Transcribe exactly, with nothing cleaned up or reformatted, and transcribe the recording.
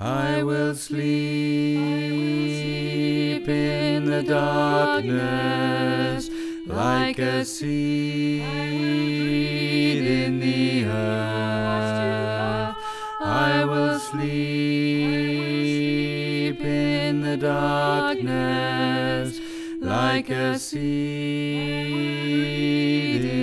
I will sleep in the darkness like a seed in the earth. I will sleep in the darkness like a seed in